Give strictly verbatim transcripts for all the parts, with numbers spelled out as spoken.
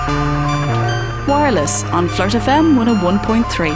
Wireless on Flirt F M one oh one point three.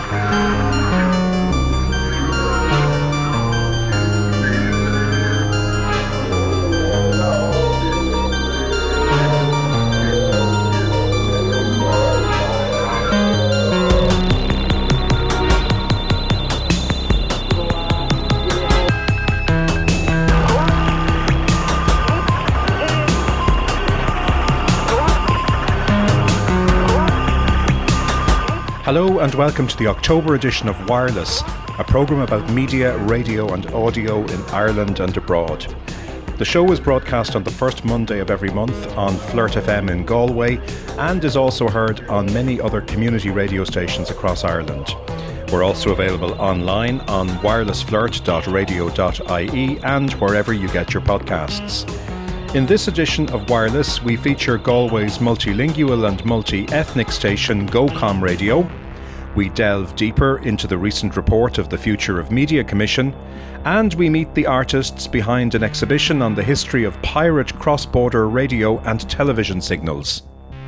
Hello and welcome to the October edition of Wireless, a programme about media, radio and audio in Ireland and abroad. The show is broadcast on the first Monday of every month on Flirt F M in Galway and is also heard on many other community radio stations across Ireland. We're also available online on wireless flirt dot radio dot I E and wherever you get your podcasts. In this edition of Wireless, we feature Galway's multilingual and multi-ethnic station GoCom Radio. We delve deeper into the recent report of the Future of Media Commission, and we meet the artists behind an exhibition on the history of pirate cross-border radio and television signals.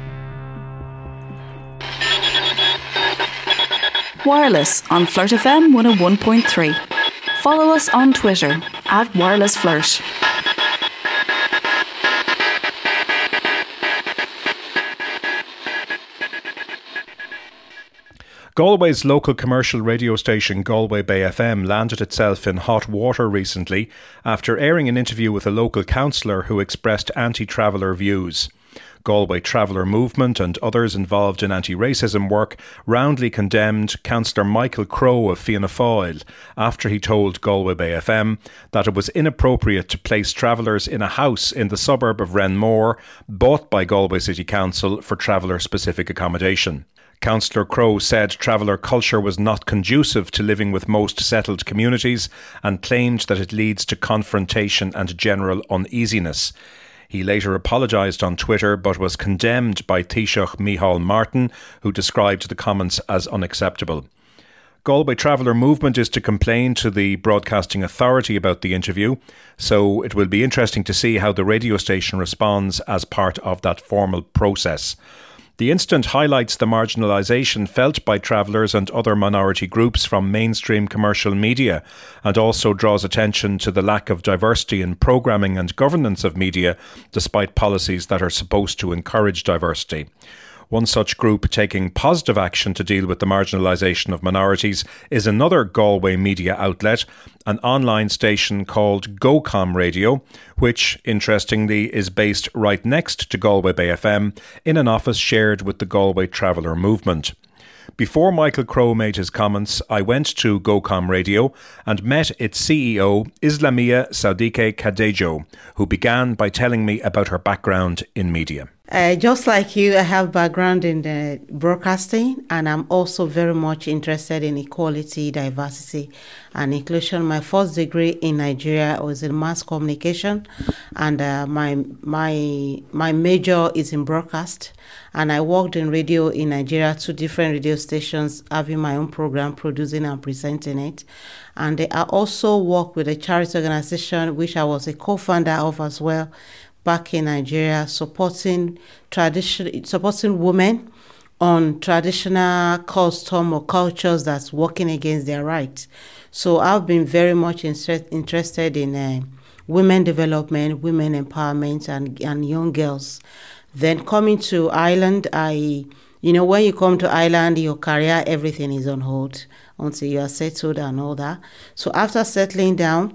Wireless on Flirt F M one oh one point three. Follow us on Twitter at Wireless Flirt. Galway's local commercial radio station Galway Bay F M landed itself in hot water recently after airing an interview with a local councillor who expressed anti-traveller views. Galway Traveller Movement and others involved in anti-racism work roundly condemned Councillor Michael Crowe of Fianna Fáil after he told Galway Bay F M that it was inappropriate to place travellers in a house in the suburb of Renmore bought by Galway City Council for traveller-specific accommodation. Councillor Crowe said traveller culture was not conducive to living with most settled communities and claimed that it leads to confrontation and general uneasiness. He later apologised on Twitter but was condemned by Taoiseach Micheál Martin, who described the comments as unacceptable. Galway Traveller Movement is to complain to the Broadcasting Authority about the interview, so it will be interesting to see how the radio station responds as part of that formal process. The incident highlights the marginalisation felt by travellers and other minority groups from mainstream commercial media and also draws attention to the lack of diversity in programming and governance of media, despite policies that are supposed to encourage diversity. One such group taking positive action to deal with the marginalisation of minorities is another Galway media outlet, an online station called GoCom Radio, which, interestingly, is based right next to Galway Bay F M in an office shared with the Galway Traveller Movement. Before Michael Crowe made his comments, I went to GoCom Radio and met its C E O, Islamia Sadique Kadejo, who began by telling me about her background in media. Uh, just like you, I have background in the broadcasting, and I'm also very much interested in equality, diversity, and inclusion. My first degree in Nigeria was in mass communication, and uh, my my my major is in broadcast. And I worked in radio in Nigeria, two different radio stations, having my own program, producing and presenting it. And I also worked with a charity organization, which I was a co-founder of as well, back in Nigeria, supporting tradition, supporting women on traditional custom or cultures that's working against their rights. So I've been very much inter- interested in uh, women development, women empowerment, and, and young girls. Then coming to Ireland, I, you know, when you come to Ireland, your career, everything is on hold until you are settled and all that. So after settling down,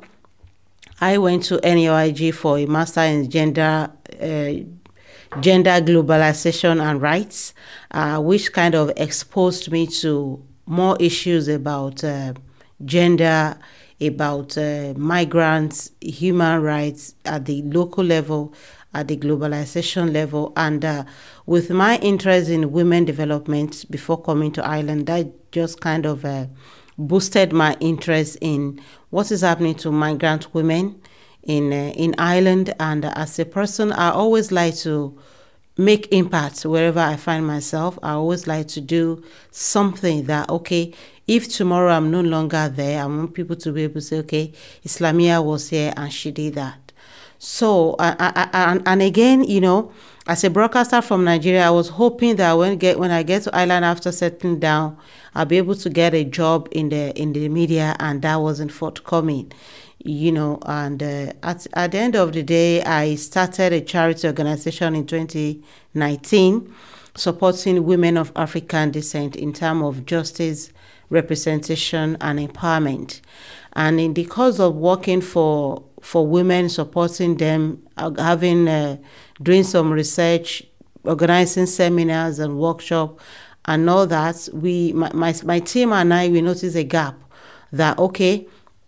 I went to N U I G for a master in gender uh, gender globalization and rights, uh, which kind of exposed me to more issues about uh, gender, about uh, migrants, human rights at the local level, at the globalization level. And uh, with my interest in women development before coming to Ireland, that just kind of uh, boosted my interest in what is happening to migrant women in uh, in Ireland. And uh, as a person, I always like to make impact wherever I find myself. I always like to do something that, okay, if tomorrow I'm no longer there, I want people to be able to say, okay, Islamia was here and she did that. So, uh, I, I, and, and again, you know, as a broadcaster from Nigeria, I was hoping that when get when I get to Ireland after settling down, I'll be able to get a job in the in the media, and that wasn't forthcoming, you know. And uh, at at the end of the day, I started a charity organization in twenty nineteen, supporting women of African descent in terms of justice, representation, and empowerment. And in the course of working for for women, supporting them, uh, having uh, doing some research, organizing seminars and workshops, and all that, we my, my my team and I we noticed a gap that okay,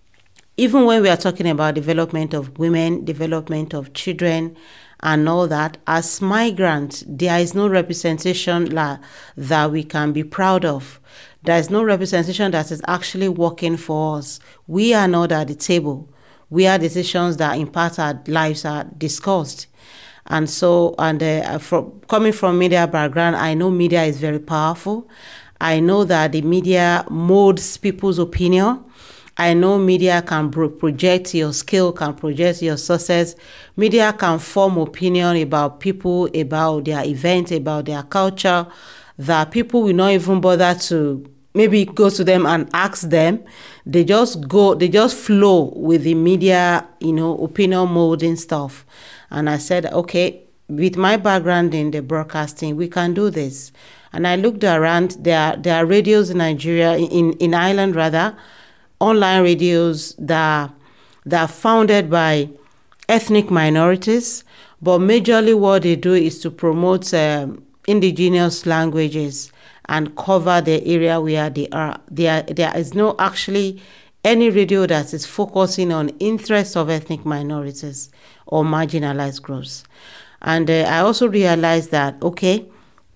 even when we are talking about development of women, development of children, and all that, as migrants, there is no representation la, that we can be proud of. There is no representation that is actually working for us. We are not at the table. We are decisions that impact our lives are discussed. And so, and uh, from, coming from media background, I know media is very powerful. I know that the media molds people's opinion. I know media can project your skill, can project your success. Media can form opinion about people, about their event, about their culture, that people will not even bother to maybe go to them and ask them. They just go, they just flow with the media, you know, opinion molding stuff. And I said, okay, with my background in the broadcasting, we can do this. And I looked around, there are, there are radios in Nigeria, in, in Ireland rather, online radios that, that are founded by ethnic minorities, but majorly what they do is to promote um, indigenous languages and cover the area where they are. There, there is no actually any radio that is focusing on interests of ethnic minorities or marginalized groups. And uh, I also realized that, okay,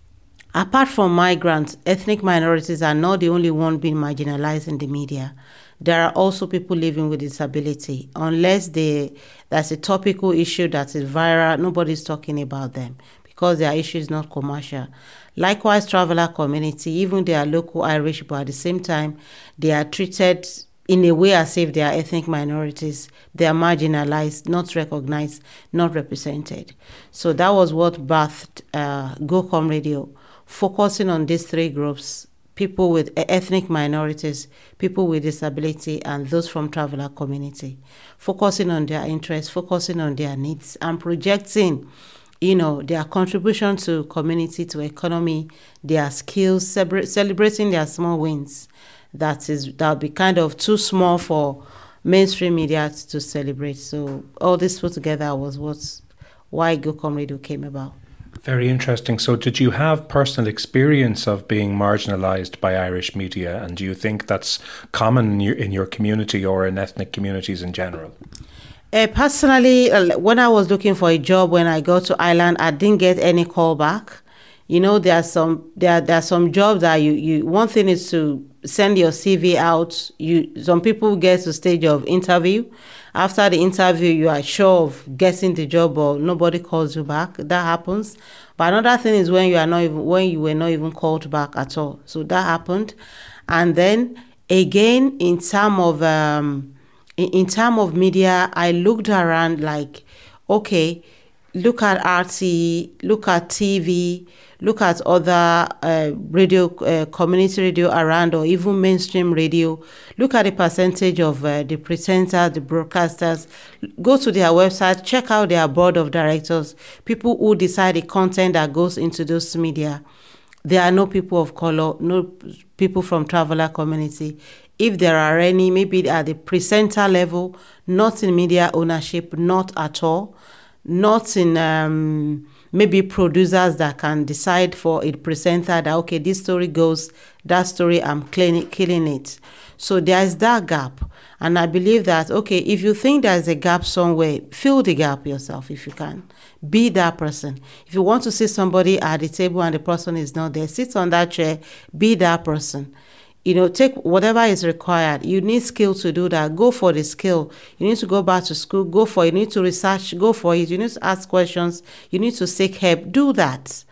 apart from migrants, ethnic minorities are not the only one being marginalized in the media. There are also people living with disability. Unless they, that's a topical issue that is viral, nobody's talking about them because their issue is not commercial. Likewise, traveler community, even they are local Irish, but at the same time, they are treated in a way as if they are ethnic minorities. They are marginalized, not recognized, not represented. So that was what birthed uh, GoCom Radio, focusing on these three groups: people with ethnic minorities, people with disability, and those from traveler community, focusing on their interests, focusing on their needs, and projecting, you know, their contribution to community, to economy, their skills, celebrating their small wins. That is, that'll be kind of too small for mainstream media to celebrate. So all this put together was what's why GoCom Radio came about. Very interesting. So did you have personal experience of being marginalized by Irish media? And do you think that's common in your, in your community or in ethnic communities in general? Uh, personally, uh, when I was looking for a job when I got to Ireland, I didn't get any call back. You know, there are some there there are some jobs that you, you one thing is to send your C V out. You some people get to stage of interview. After the interview, you are sure of getting the job, or nobody calls you back. That happens. But another thing is when you are not even when you were not even called back at all. So that happened. And then again, in terms of um, in, in terms of media, I looked around like, okay, look at R T E, look at T V, look at other uh, radio, uh, community radio around, or even mainstream radio. Look at the percentage of uh, the presenters, the broadcasters. Go to their website, check out their board of directors, people who decide the content that goes into those media. There are no people of color, no people from traveler community. If there are any, maybe at the presenter level, not in media ownership, not at all. Not in um, maybe producers that can decide for a presenter that, okay, this story goes, that story, I'm killing, killing it. So there is that gap. And I believe that, okay, if you think there's a gap somewhere, fill the gap yourself if you can. Be that person. If you want to see somebody at the table and the person is not there, sit on that chair, be that person. You know, take whatever is required. You need skill to do that. Go for the skill. You need to go back to school. Go for it. You need to research. Go for it. You need to ask questions. You need to seek help. Do that.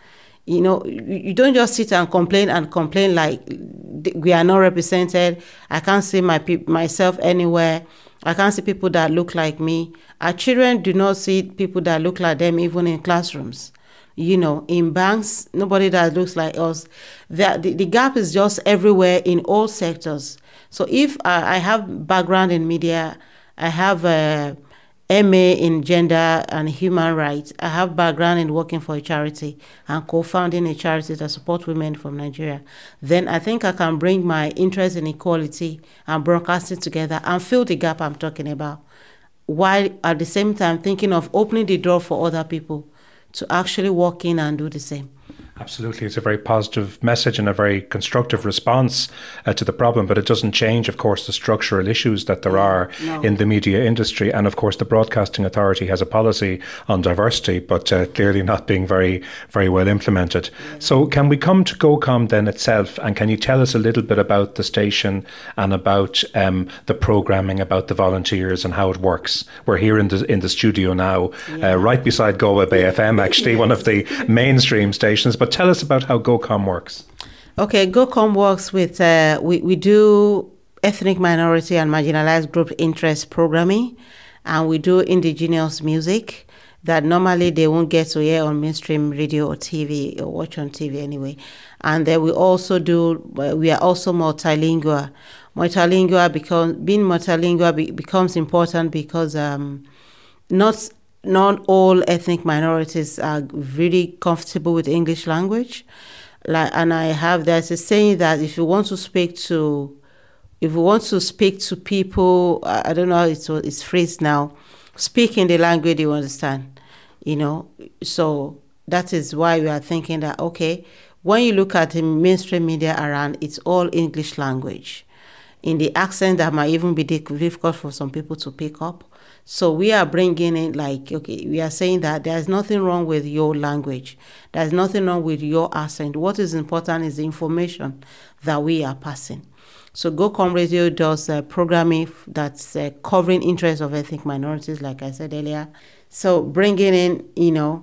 You know, you don't just sit and complain and complain like we are not represented. I can't see my pe- myself anywhere. I can't see people that look like me. Our children do not see people that look like them even in classrooms. You know, in banks, nobody that looks like us. The, the, the gap is just everywhere in all sectors. So if I, I have background in media, I have a M A in gender and human rights, I have background in working for a charity and co-founding a charity that supports women from Nigeria, then I think I can bring my interest in equality and broadcasting together and fill the gap I'm talking about, while at the same time thinking of opening the door for other people to actually walk in and do the same. Absolutely. It's a very positive message and a very constructive response uh, to the problem, but it doesn't change, of course, the structural issues that there are no. in the media industry. And of course, the Broadcasting Authority has a policy on diversity, but uh, clearly not being very, very well implemented. Yeah. So can we come to GoCom then itself, and can you tell us a little bit about the station and about um, the programming, about the volunteers and how it works? We're here in the in the studio now, yeah. uh, right beside Galway Bay F M, actually, one of the mainstream stations, but tell us about how GoCom works. Okay, GoCom works with, uh, we, we do ethnic minority and marginalized group interest programming, and we do indigenous music that normally they won't get to hear on mainstream radio or T V or watch on T V anyway. And then we also do, we are also multilingual. Multilingual, because being multilingual be, becomes important because um, not Not all ethnic minorities are really comfortable with English language. Like, and I have, there's a saying that if you want to speak to, if you want to speak to people, I don't know how it's, it's phrased now, speak in the language you understand, you know. So that is why we are thinking that, okay, when you look at the mainstream media around, it's all English language. In the accent that might even be difficult for some people to pick up. So we are bringing in, like, okay, we are saying that there's nothing wrong with your language. There's nothing wrong with your accent. What is important is the information that we are passing. So GoCom Radio does uh, programming that's uh, covering interests of ethnic minorities, like I said earlier. So bringing in, you know,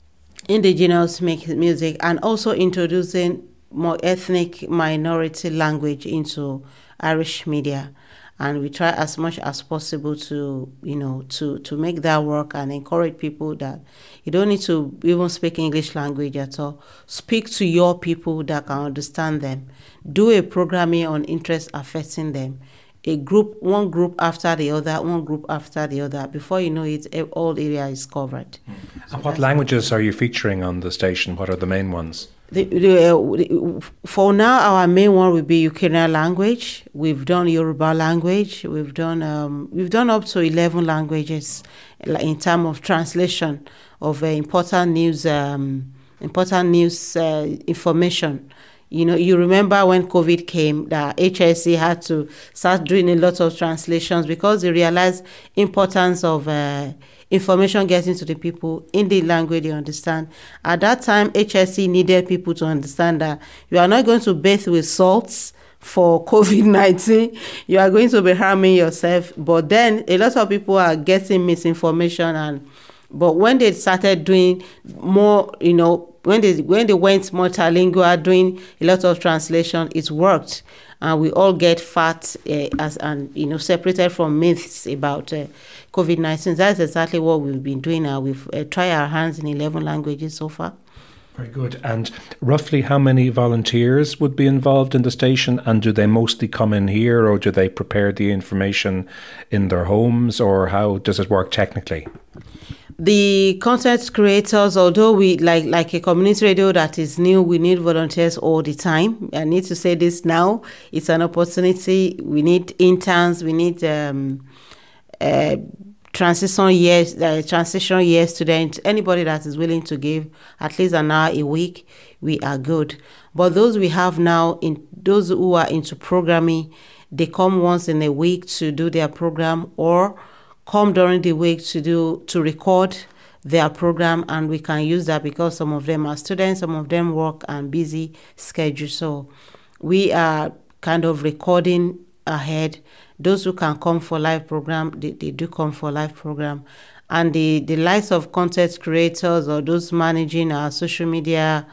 indigenous music and also introducing more ethnic minority language into Irish media. And we try as much as possible to, you know, to, to make that work and encourage people that you don't need to even speak English language at all. Speak to your people that can understand them. Do a programming on interests affecting them. A group, one group after the other, one group after the other. Before you know it, all area is covered. Mm. So and what languages are you featuring on the station? What are the main ones? The, the, uh, for now, our main one will be Ukrainian language. We've done Yoruba language. We've done um, we've done up to eleven languages in terms of translation of uh, important news, um, important news uh, information. You know, you remember when COVID came, that H S E had to start doing a lot of translations because they realized importance of uh, information getting to the people in the language they understand. At that time, H S E needed people to understand that you are not going to bathe with salts for COVID nineteen. You are going to be harming yourself. But then a lot of people are getting misinformation. And but when they started doing more, you know, when they when they went multilingual, doing a lot of translation, it worked. And we all get fat uh, as and you know separated from myths about uh, COVID nineteen. That's exactly what we've been doing now. We've uh, tried our hands in eleven languages so far. Very good. And roughly how many volunteers would be involved in the station? And do they mostly come in here, or do they prepare the information in their homes, or how does it work technically? The content creators, although we like like a community radio that is new, we need volunteers all the time. I need to say this now. It's an opportunity. We need interns. We need um, uh, transition years, uh, transition year students. Anybody that is willing to give at least an hour a week, we are good. But those we have now, in those who are into programming, they come once in a week to do their program, or come during the week to do to record their program, and we can use that because some of them are students, some of them work and busy schedule. So we are kind of recording ahead. Those who can come for live program, they, they do come for live program. And the, the likes of content creators or those managing our social media,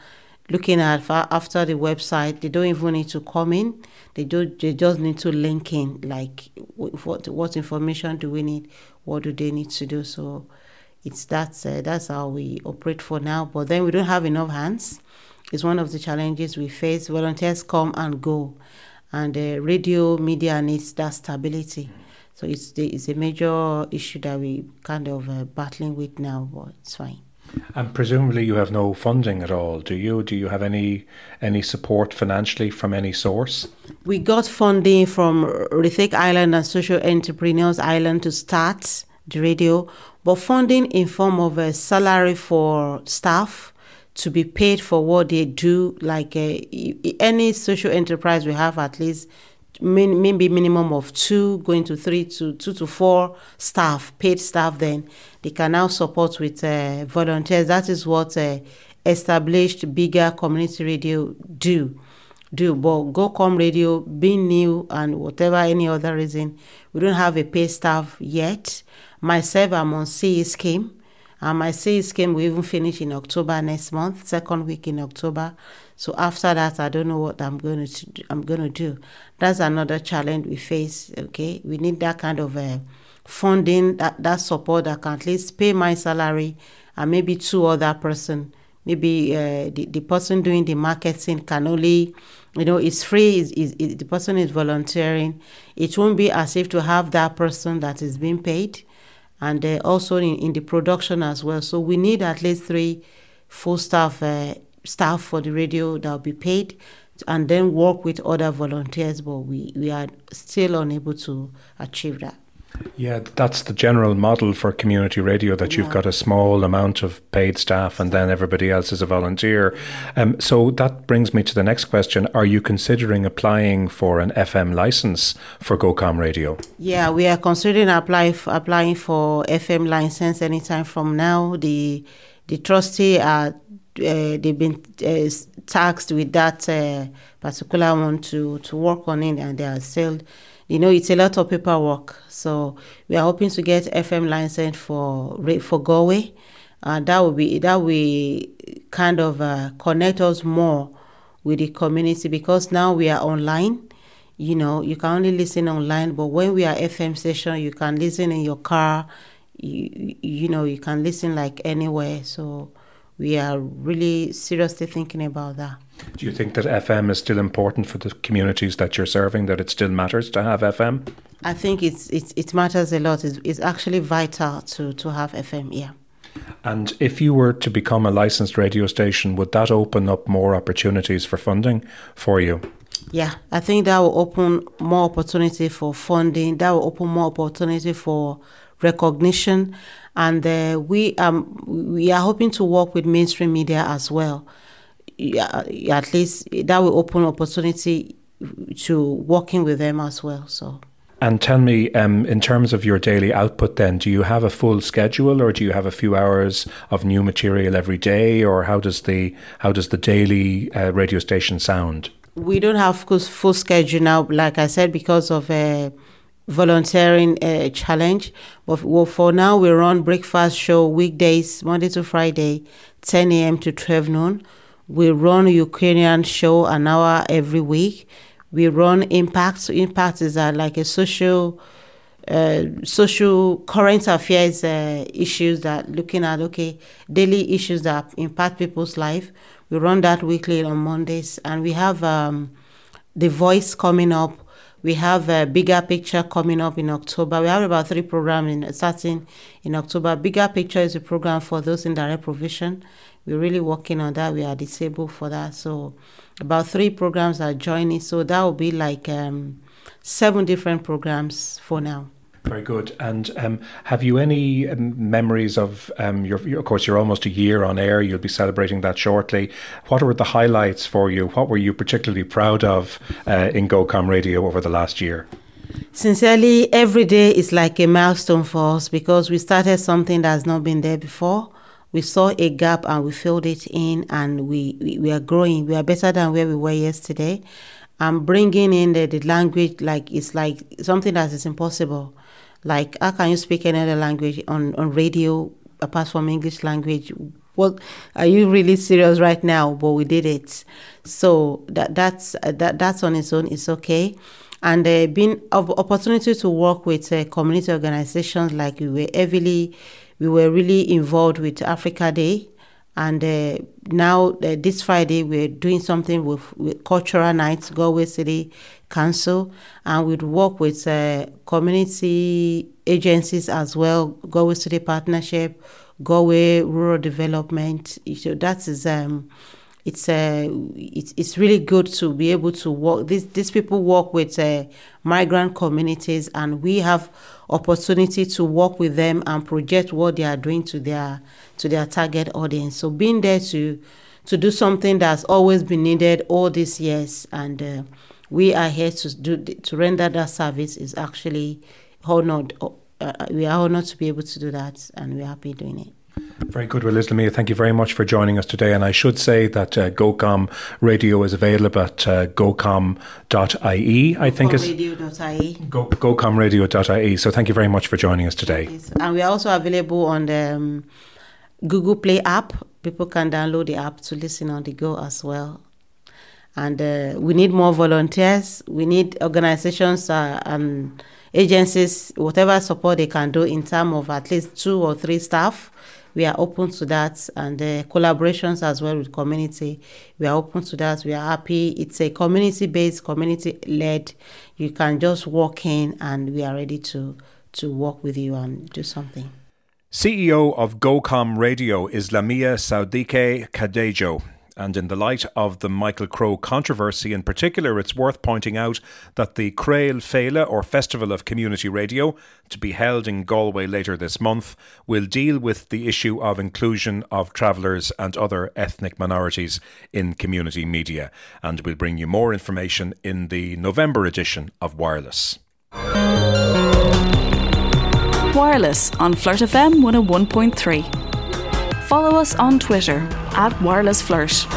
looking at fa- after the website. They don't even need to come in. They do. They just need to link in. Like what what information do we need? What do they need to do? So it's that's uh, that's how we operate for now. But then we don't have enough hands. It's one of the challenges we face. Volunteers come and go, and the radio media needs that stability. So it's the, it's a major issue that we kind of uh, battling with now, but it's fine. And presumably you have no funding at all, do you? Do you have any any support financially from any source? We got funding from Rethink Island and Social Entrepreneurs Island to start the radio, but funding in form of a salary for staff to be paid for what they do, like uh, any social enterprise we have at least min- maybe minimum of two, going to three to two to four staff, paid staff, then they can now support with uh, volunteers. That is what uh, established bigger community radio do. do. But GoCom Radio, being new and whatever any other reason, we don't have a paid staff yet. Myself, I'm on C E scheme. And my C E scheme will even finish in October next month, second week in October. So after that, I don't know what I'm going to do, I'm going to do. That's another challenge we face. Okay, we need that kind of uh, funding, that, that support that can at least pay my salary and maybe two other person. Maybe uh, the, the person doing the marketing can only, you know, it's free. It's, it's, it, the person is volunteering. It won't be as if to have that person that is being paid. And uh, also in, in the production as well. So we need at least three full staff uh, staff for the radio that will be paid, and then work with other volunteers. But we, we are still unable to achieve that. Yeah, that's the general model for community radio, that you've Yeah. got a small amount of paid staff and then everybody else is a volunteer. Um, so that brings me to the next question. Are you considering applying for an F M license for GoCom Radio? Yeah, we are considering apply f- applying for F M license anytime from now. The the trustee are uh, they've been uh, tasked with that uh, particular one to to work on it, and they are still. You know, it's a lot of paperwork. So we are hoping to get F M license for for Galway. And that will be that will kind of uh, connect us more with the community, because now we are online. You know, you can only listen online, but when we are F M station, you can listen in your car. You, you know, you can listen like anywhere. So we are really seriously thinking about that. Do you think that F M is still important for the communities that you're serving, that it still matters to have F M? I think it's, it's it matters a lot. It's, it's actually vital to, to have F M, yeah. And if you were to become a licensed radio station, would that open up more opportunities for funding for you? Yeah, I think that will open more opportunity for funding. That will open more opportunity for recognition. And uh, we um we are hoping to work with mainstream media as well. Yeah, at least that will open opportunity to working with them as well. So. And tell me, um, in terms of your daily output then, do you have a full schedule, or do you have a few hours of new material every day, or how does the how does the daily uh, radio station sound? We don't have full schedule now, like I said, because of a volunteering uh, challenge. But well, for now, we run breakfast show weekdays, Monday to Friday, ten a.m. to twelve noon. We run Ukrainian show an hour every week. We run Impact. Impact is uh, like a social, uh, social current affairs uh, issues that looking at, okay, daily issues that impact people's life. We run that weekly on Mondays. And we have um, The Voice coming up. We have a Bigger Picture coming up in October. We have about three programs in, starting in October. Bigger Picture is a program for those in direct provision. We're really working on that. We are disabled for that. So about three programs are joining. So that will be like um, seven different programs for now. Very good. And um, have you any um, memories of, um, your, your, of course, you're almost a year on air. You'll be celebrating that shortly. What were the highlights for you? What were you particularly proud of uh, in GoCom Radio over the last year? Sincerely, every day is like a milestone for us, because we started something that has not been there before. We saw a gap and we filled it in, and we, we, we are growing. We are better than where we were yesterday. And bringing in the, the language, like it's like something that is impossible. Like, how can you speak any other language on, on radio apart from English language Well, are you really serious right now? But we did it. So that that's uh, that that's on its own. It's okay. And uh, being of opportunity to work with uh, community organizations, like we were heavily, we were really involved with Africa Day. And uh, now uh, this Friday, we're doing something with, with Cultural Nights, Galway City Council, and we'd work with uh, community agencies as well, Galway City Partnership, Galway Rural Development. So that is, um, it's uh, it's it's really good to be able to work. These these people work with uh, migrant communities, and we have opportunity to work with them and project what they are doing to their to their target audience. So being there to to do something that's always been needed all these years, and uh, we are here to do to render that service is actually honored. Uh, we are honored to be able to do that, and we're happy doing it. Very good. Well, Liz Lemia, thank you very much for joining us today. And I should say that uh, GoCom Radio is available at uh, gocom dot I E, I think is radio dot I E. Go, gocom radio dot I E. So thank you very much for joining us today. Yes. And we are also available on the um, Google Play app. People can download the app to listen on the go as well. And uh, we need more volunteers. We need organizations uh, and agencies, whatever support they can do in terms of at least two or three staff. We are open to that, and uh, collaborations as well with community. We are open to that. We are happy. It's a community-based, community-led. You can just walk in, and we are ready to to work with you and do something. C E O of GoCom Radio is Lamia Saudike Kadejo. And in the light of the Michael Crowe controversy in particular, it's worth pointing out that the Crail Féile, or Festival of Community Radio, to be held in Galway later this month, will deal with the issue of inclusion of travellers and other ethnic minorities in community media. And we'll bring you more information in the November edition of Wireless. Wireless on Flirt F M one oh one point three. Follow us on Twitter at Wireless Flirt.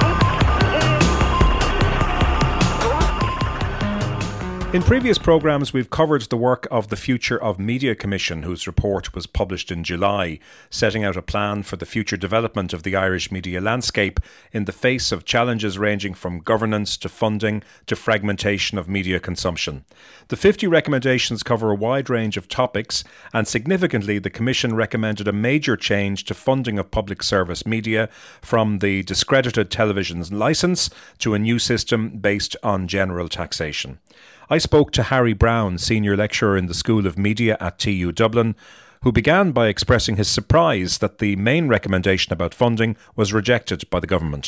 In previous programmes, we've covered the work of the Future of Media Commission, whose report was published in July, setting out a plan for the future development of the Irish media landscape in the face of challenges ranging from governance to funding to fragmentation of media consumption. The fifty recommendations cover a wide range of topics, and significantly, the Commission recommended a major change to funding of public service media, from the discredited television's licence to a new system based on general taxation. I spoke to Harry Brown, Senior Lecturer in the School of Media at T U Dublin, who began by expressing his surprise that the main recommendation about funding was rejected by the government.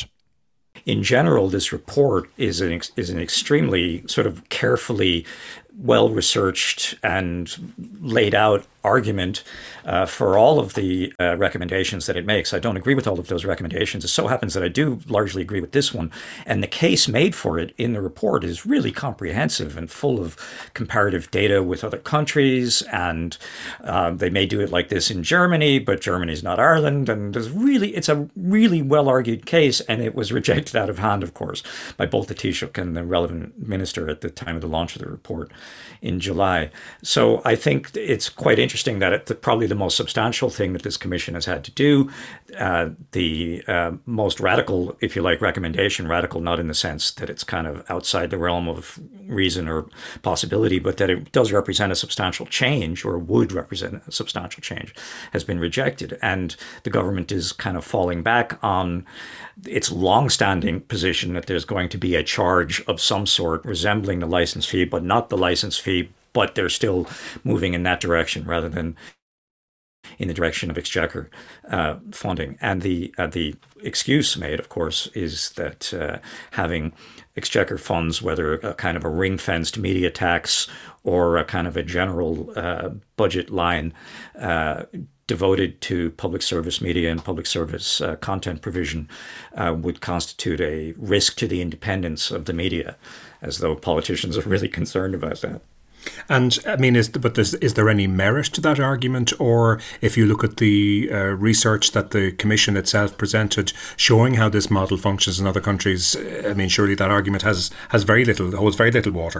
In general, this report is an ex- is an extremely sort of carefully well-researched and laid out argument uh, for all of the uh, recommendations that it makes. I don't agree with all of those recommendations. It so happens that I do largely agree with this one. And the case made for it in the report is really comprehensive and full of comparative data with other countries. And uh, they may do it like this in Germany, but Germany's not Ireland. And there's really, it's a really well-argued case. And it was rejected out of hand, of course, by both the Taoiseach and the relevant minister at the time of the launch of the report in July. So I think it's quite interesting that it's probably the most substantial thing that this commission has had to do. Uh, the uh, most radical, if you like, recommendation, radical not in the sense that it's kind of outside the realm of reason or possibility, but that it does represent a substantial change, or would represent a substantial change, has been rejected. And the government is kind of falling back on its long-standing position that there's going to be a charge of some sort resembling the license fee, but not the license fee, but they're still moving in that direction rather than in the direction of Exchequer uh, funding. And the uh, the excuse made, of course, is that uh, having Exchequer funds, whether a kind of a ring-fenced media tax or a kind of a general uh, budget line uh, devoted to public service media and public service uh, content provision, uh, would constitute a risk to the independence of the media, as though politicians are really concerned about that. And I mean, is but there's, is there any merit to that argument? Or if you look at the uh, research that the Commission itself presented showing how this model functions in other countries, I mean, surely that argument has, has very little, holds very little water.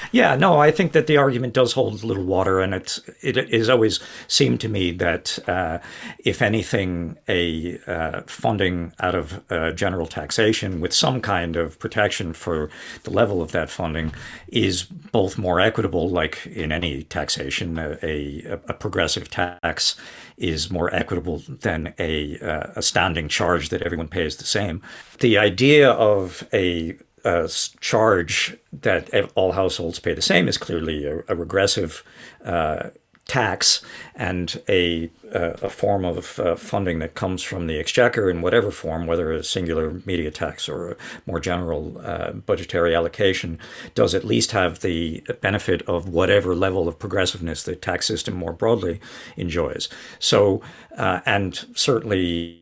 Yeah, no, I think that the argument does hold little water, and it's it has always seemed to me that uh, if anything, a uh, funding out of uh, general taxation with some kind of protection for the level of that funding is both more equitable, like in any taxation, a, a, a progressive tax is more equitable than a, uh, a standing charge that everyone pays the same. The idea of a Uh, charge that all households pay the same is clearly a, a regressive uh, tax and a uh, a form of uh, funding that comes from the exchequer in whatever form, whether a singular media tax or a more general uh, budgetary allocation, does at least have the benefit of whatever level of progressiveness the tax system more broadly enjoys. So, uh, and certainly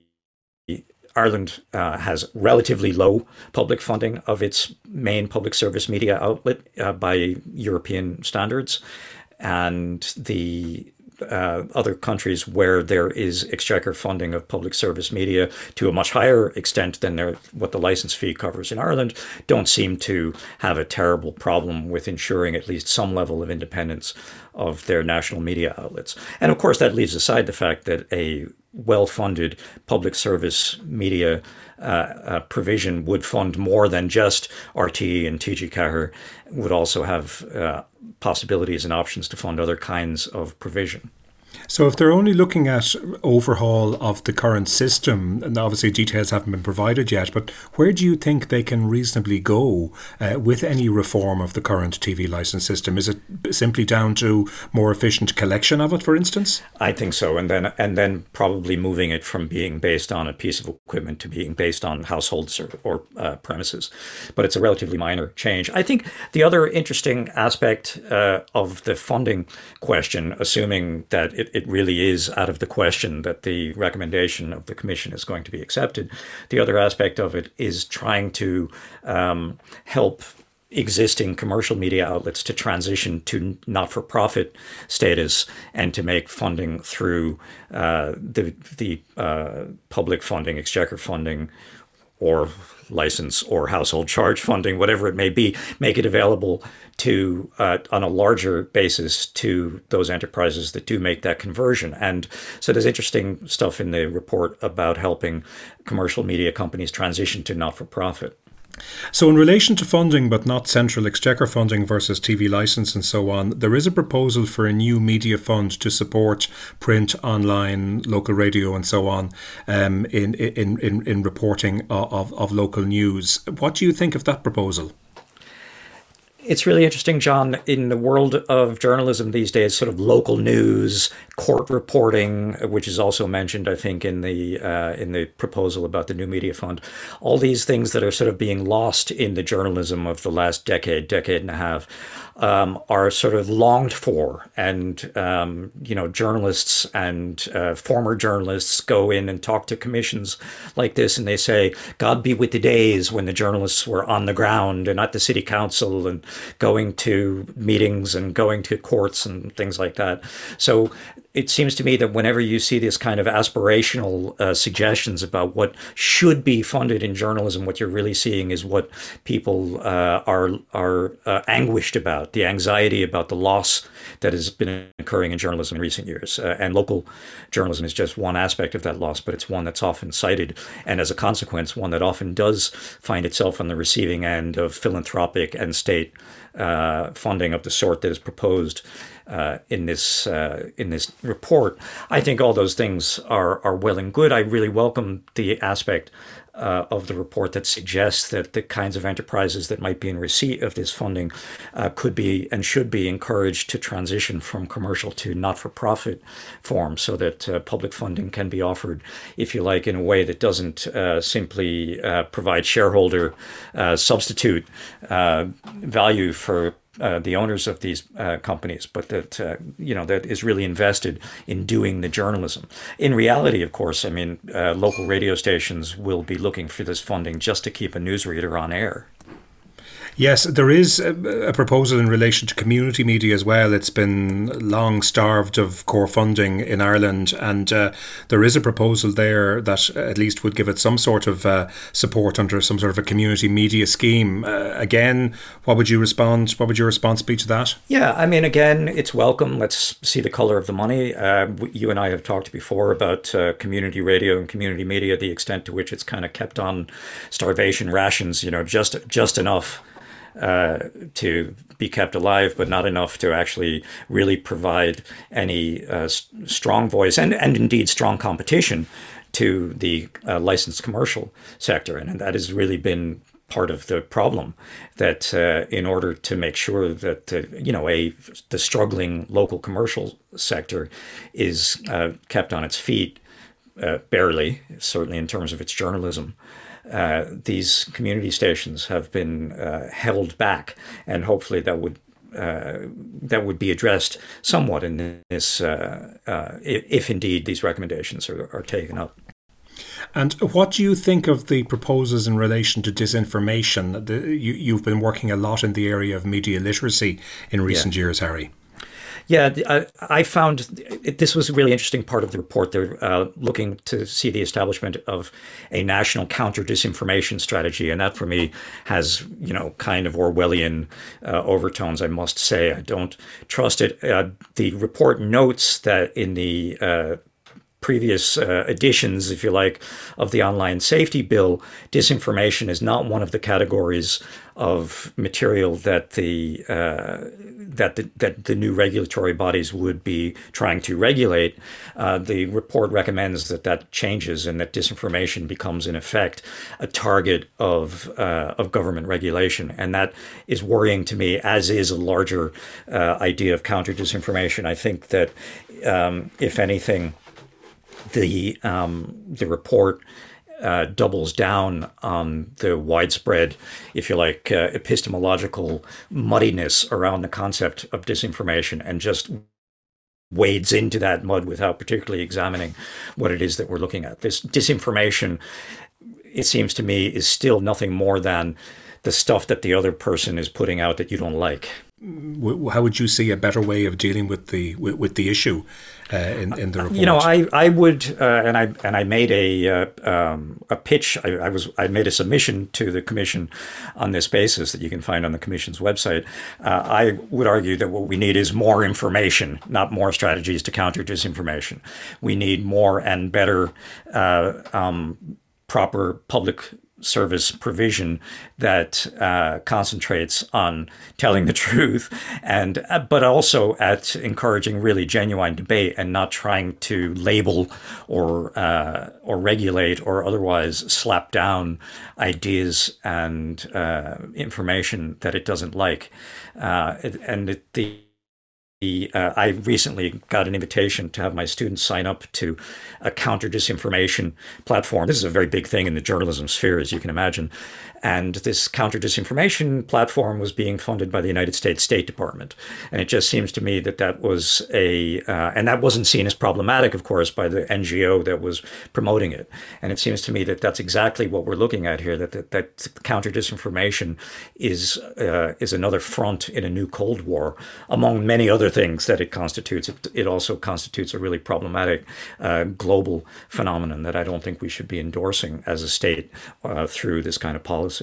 Ireland uh, has relatively low public funding of its main public service media outlet uh, by European standards. And the uh, other countries where there is exchequer funding of public service media to a much higher extent than their, what the license fee covers in Ireland don't seem to have a terrible problem with ensuring at least some level of independence of their national media outlets. And of course, that leaves aside the fact that a well-funded public service media uh, uh, provision would fund more than just R T E and T G Ceathair, would also have uh, possibilities and options to fund other kinds of provision. So if they're only looking at overhaul of the current system, and obviously details haven't been provided yet, but where do you think they can reasonably go uh, with any reform of the current T V licence system? Is it simply down to more efficient collection of it, for instance? I think so. And then and then probably moving it from being based on a piece of equipment to being based on households or, or uh, premises. But it's a relatively minor change. I think the other interesting aspect uh, of the funding question, assuming that it, it really is out of the question that the recommendation of the Commission is going to be accepted, the other aspect of it is trying to um, help existing commercial media outlets to transition to not-for-profit status and to make funding through uh, the the uh, public funding, exchequer funding, or license or household charge funding, whatever it may be, make it available to uh, on a larger basis to those enterprises that do make that conversion. And so there's interesting stuff in the report about helping commercial media companies transition to not-for-profit. So in relation to funding, but not central exchequer funding versus T V licence and so on, there is a proposal for a new media fund to support print, online, local radio and so on um, in, in, in, in reporting of, of local news. What do you think of that proposal? It's really interesting, John. In the world of journalism these days, sort of local news, court reporting, which is also mentioned, I think, in the uh, in the proposal about the new media fund, all these things that are sort of being lost in the journalism of the last decade, decade and a half, um, are sort of longed for. And, um, you know, journalists and uh, former journalists go in and talk to commissions like this, and they say, God be with the days when the journalists were on the ground and at the city council and going to meetings and going to courts and things like that. So it seems to me that whenever you see this kind of aspirational uh, suggestions about what should be funded in journalism, what you're really seeing is what people uh, are are uh, anguished about, the anxiety about the loss that has been occurring in journalism in recent years. Uh, and local journalism is just one aspect of that loss, but it's one that's often cited. And as a consequence, one that often does find itself on the receiving end of philanthropic and state uh, funding of the sort that is proposed Uh, in this uh, in this report. I think all those things are are well and good. I really welcome the aspect uh, of the report that suggests that the kinds of enterprises that might be in receipt of this funding uh, could be and should be encouraged to transition from commercial to not-for-profit form, so that uh, public funding can be offered, if you like, in a way that doesn't uh, simply uh, provide shareholder uh, substitute uh, value for Uh, the owners of these uh, companies, but that, uh, you know, that is really invested in doing the journalism. In reality, of course, I mean, uh, local radio stations will be looking for this funding just to keep a newsreader on air. Yes, there is a, a proposal in relation to community media as well. It's been long starved of core funding in Ireland, and uh, there is a proposal there that at least would give it some sort of uh, support under some sort of a community media scheme. Uh, again, what would you respond? What would your response be to that? Yeah, I mean, again, it's welcome. Let's see the colour of the money. Uh, you and I have talked before about uh, community radio and community media, the extent to which it's kind of kept on starvation rations, you know, just just enough uh, to be kept alive, but not enough to actually really provide any uh, strong voice and, and indeed strong competition to the uh, licensed commercial sector. And, and that has really been part of the problem, that uh, in order to make sure that, uh, you know, a the struggling local commercial sector is uh, kept on its feet, uh, barely, certainly in terms of its journalism, Uh, these community stations have been uh, held back, and hopefully that would uh, that would be addressed somewhat in this, uh, uh, if, if indeed these recommendations are, are taken up. And what do you think of the proposals in relation to disinformation? The, you, you've been working a lot in the area of media literacy in recent yeah. years, Harry. Yeah, I, I found this was a really interesting part of the report. They're uh, looking to see the establishment of a national counter-disinformation strategy. And that, for me, has, you know, kind of Orwellian uh, overtones, I must say. I don't trust it. Uh, the report notes that in the uh, previous uh, editions, if you like, of the online safety bill, disinformation is not one of the categories of material that the uh, that the, that the new regulatory bodies would be trying to regulate. Uh, the report recommends that that changes and that disinformation becomes, in effect, a target of uh, of government regulation, and that is worrying to me. As is a larger uh, idea of counter disinformation. I think that um, if anything, the um, the report uh, doubles down on the widespread, if you like, uh, epistemological muddiness around the concept of disinformation, and just wades into that mud without particularly examining what it is that we're looking at. This disinformation, it seems to me, is still nothing more than the stuff that the other person is putting out that you don't like. How would you see a better way of dealing with the with, with the issue uh, in in the report? You know, I I would uh, and I and I made a uh, um, a pitch. I, I was I made a submission to the Commission on this basis that you can find on the Commission's website. Uh, I would argue that what we need is more information, not more strategies to counter disinformation. We need more and better, uh, um, proper public service provision that uh, concentrates on telling the truth, and uh, but also at encouraging really genuine debate and not trying to label or uh, or regulate or otherwise slap down ideas and uh, information that it doesn't like. Uh, and it, the The, uh, I recently got an invitation to have my students sign up to a counter-disinformation platform. This is a very big thing in the journalism sphere, as you can imagine. And this counter-disinformation platform was being funded by the United States State Department. And it just seems to me that that was a, uh, and that wasn't seen as problematic, of course, by the N G O that was promoting it. And it seems to me that that's exactly what we're looking at here, that that, that counter-disinformation is, uh, is another front in a new Cold War, among many other things that it constitutes. It, it also constitutes a really problematic uh, global phenomenon that I don't think we should be endorsing as a state uh, through this kind of policy.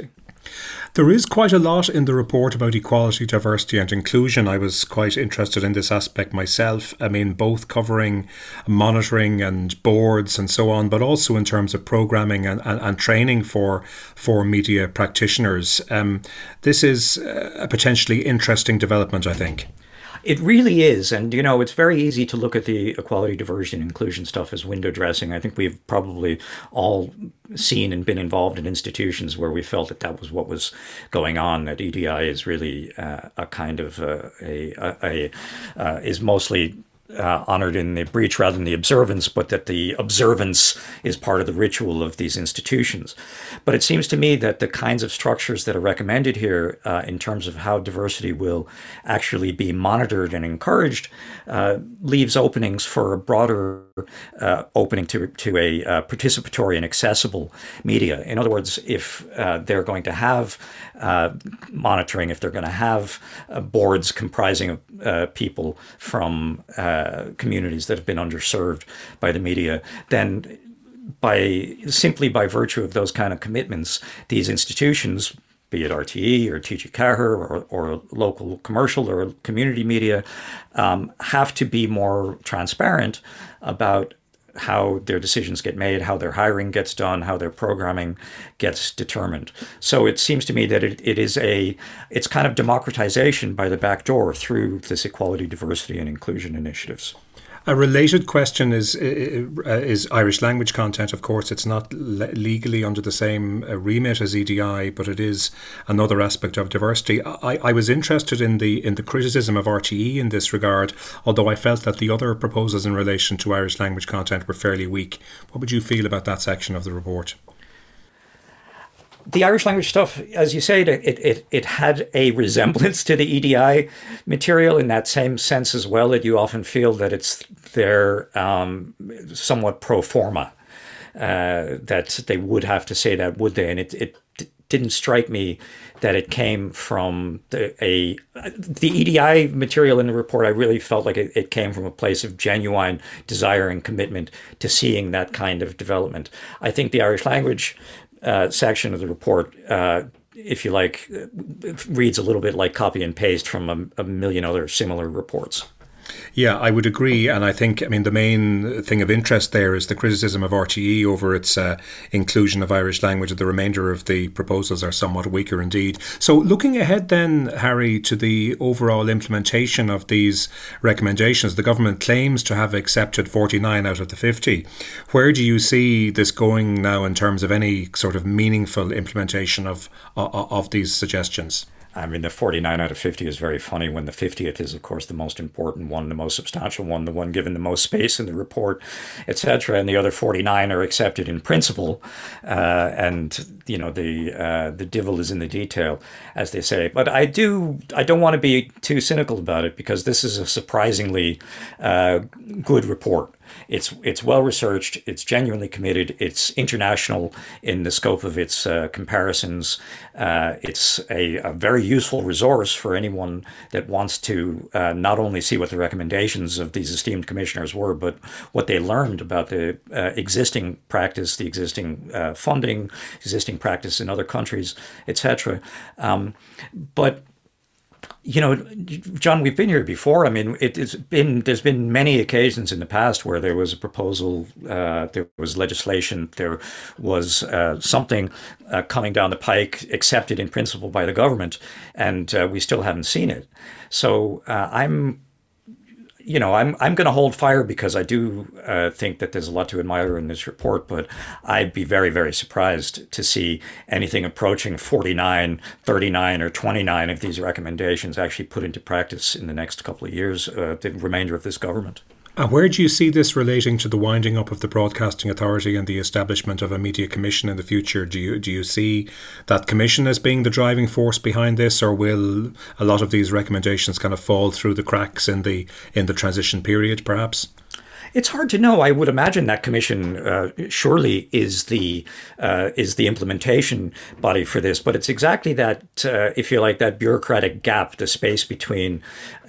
There is quite a lot in the report about equality, diversity and inclusion. I was quite interested in this aspect myself. I mean, both covering monitoring and boards and so on, but also in terms of programming and, and, and training for, for media practitioners. Um, this is a potentially interesting development, I think. It really is. And, you know, it's very easy to look at the equality, diversity, and inclusion stuff as window dressing. I think we've probably all seen and been involved in institutions where we felt that that was what was going on, that E D I is really uh, a kind of uh, a, a, a uh, is mostly uh, honored in the breach rather than the observance, but that the observance is part of the ritual of these institutions. But it seems to me that the kinds of structures that are recommended here uh, in terms of how diversity will actually be monitored and encouraged uh, leaves openings for a broader uh, opening to, to a uh, participatory and accessible media. In other words, if uh, they're going to have uh, monitoring, if they're going to have uh, boards comprising of uh, people from uh, communities that have been underserved by the media, then by simply by virtue of those kind of commitments, these institutions, be it R T E or T G Ceathair or, or local commercial or community media, um, have to be more transparent about how their decisions get made, how their hiring gets done, how their programming gets determined. So it seems to me that it, it is a, it's kind of democratization by the back door through this equality, diversity, and inclusion initiatives. A related question is uh, is Irish language content. Of course, it's not le- legally under the same uh, remit as E D I, but it is another aspect of diversity. I, I was interested in the in the criticism of R T E in this regard, although I felt that the other proposals in relation to Irish language content were fairly weak. What would you feel about that section of the report? The Irish language stuff, as you say, it, it it had a resemblance to the E D I material in that same sense as well, that you often feel that it's there um, somewhat pro forma, uh, that they would have to say that, would they? And it, it didn't strike me that it came from the, a the E D I material in the report. I really felt like it, it came from a place of genuine desire and commitment to seeing that kind of development. I think the Irish language Uh, section of the report, uh, if you like, reads a little bit like copy and paste from a, a million other similar reports. Yeah, I would agree. And I think, I mean, the main thing of interest there is the criticism of R T E over its uh, inclusion of Irish language. The remainder of the proposals are somewhat weaker indeed. So looking ahead then, Harry, to the overall implementation of these recommendations, the government claims to have accepted forty-nine out of the fifty. Where do you see this going now in terms of any sort of meaningful implementation of of, of these suggestions? I mean, the forty-nine out of fifty is very funny when the fiftieth is, of course, the most important one, the most substantial one, the one given the most space in the report, et cetera. And the other forty-nine are accepted in principle. Uh, and, you know, the uh, the devil is in the detail, as they say. But I do, I don't want to be too cynical about it, because this is a surprisingly uh, good report. It's it's well researched. It's genuinely committed. It's international in the scope of its uh, comparisons. Uh, it's a, a very useful resource for anyone that wants to uh, not only see what the recommendations of these esteemed commissioners were, but what they learned about the uh, existing practice, the existing uh, funding, existing practice in other countries, et cetera. Um, but You know, John, we've been here before. I mean, it, it's been there's been many occasions in the past where there was a proposal, uh, there was legislation, there was uh, something uh, coming down the pike accepted in principle by the government, and uh, we still haven't seen it. So uh, I'm, you know, I'm I'm going to hold fire, because I do uh, think that there's a lot to admire in this report, but I'd be very, very surprised to see anything approaching forty-nine, thirty-nine, or twenty-nine of these recommendations actually put into practice in the next couple of years, uh, the remainder of this government. And where do you see this relating to the winding up of the Broadcasting Authority and the establishment of a media commission in the future? Do you do you see that commission as being the driving force behind this, or will a lot of these recommendations kind of fall through the cracks in the in the transition period, perhaps? It's hard to know. I would imagine that commission uh, surely is the uh, is the implementation body for this, but it's exactly that, uh, if you like, that bureaucratic gap, the space between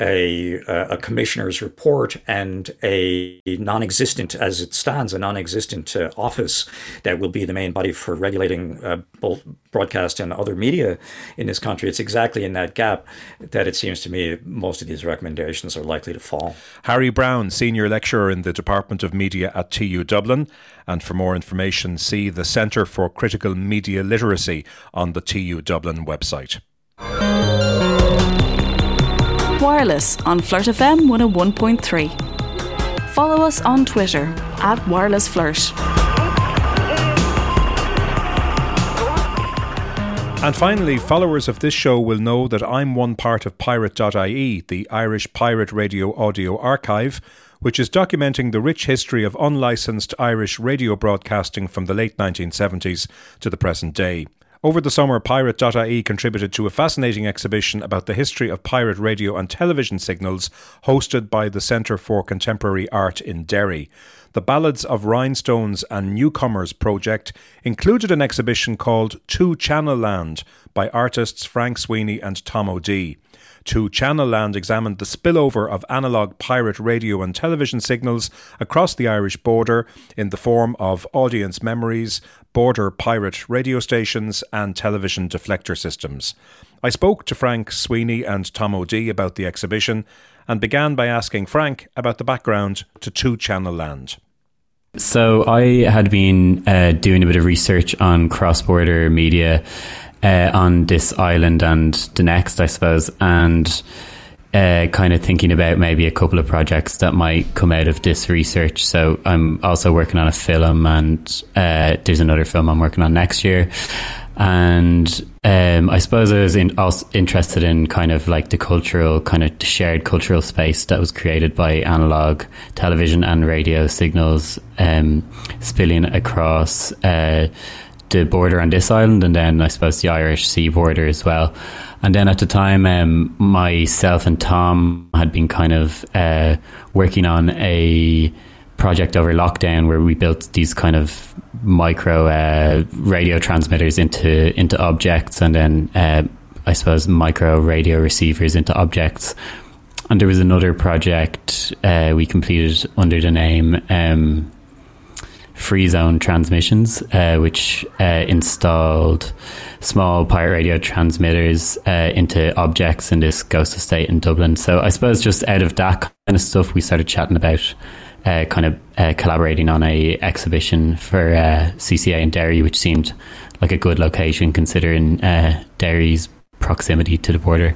a a commissioner's report and a non-existent, as it stands, a non-existent uh, office that will be the main body for regulating uh, both broadcast and other media in this country. It's exactly in that gap that it seems to me most of these recommendations are likely to fall. Harry Brown, Senior Lecturer in the Department of Media at T U Dublin. And for more information, see the Centre for Critical Media Literacy on the T U Dublin website. Wireless on Flirt F M one oh one point three. Follow us on Twitter at Wireless Flirt. And finally, followers of this show will know that I'm one part of pirate dot I E, the Irish pirate radio audio archive, which is documenting the rich history of unlicensed Irish radio broadcasting from the late nineteen seventies to the present day. Over the summer, Pirate dot I E contributed to a fascinating exhibition about the history of pirate radio and television signals hosted by the Centre for Contemporary Art in Derry. The Ballads of Rhinestones and Newcomers project included an exhibition called Two Channel Land by artists Frank Sweeney and Tom O'Dea. Two Channel Land examined the spillover of analogue pirate radio and television signals across the Irish border in the form of audience memories, border pirate radio stations and television deflector systems. I spoke to Frank Sweeney and Tom O'Dea about the exhibition and began by asking Frank about the background to Two Channel Land. So I had been uh, doing a bit of research on cross-border media Uh, on this island and the next, I suppose, and uh, kind of thinking about maybe a couple of projects that might come out of this research. So I'm also working on a film, and uh, there's another film I'm working on next year. And um, I suppose I was in, also interested in kind of like the cultural, kind of the shared cultural space that was created by analogue television and radio signals um, spilling across uh the border on this island, and then I suppose the Irish sea border as well. And then at the time, um, myself and Tom had been kind of uh, working on a project over lockdown where we built these kind of micro uh, radio transmitters into into objects, and then uh, I suppose micro radio receivers into objects. And there was another project uh, we completed under the name Um, Free Zone Transmissions, uh, which uh, installed small pirate radio transmitters uh, into objects in this ghost estate in Dublin. So I suppose just out of that kind of stuff, we started chatting about uh, kind of uh, collaborating on a exhibition for uh, C C A in Derry, which seemed like a good location considering uh, Derry's proximity to the border.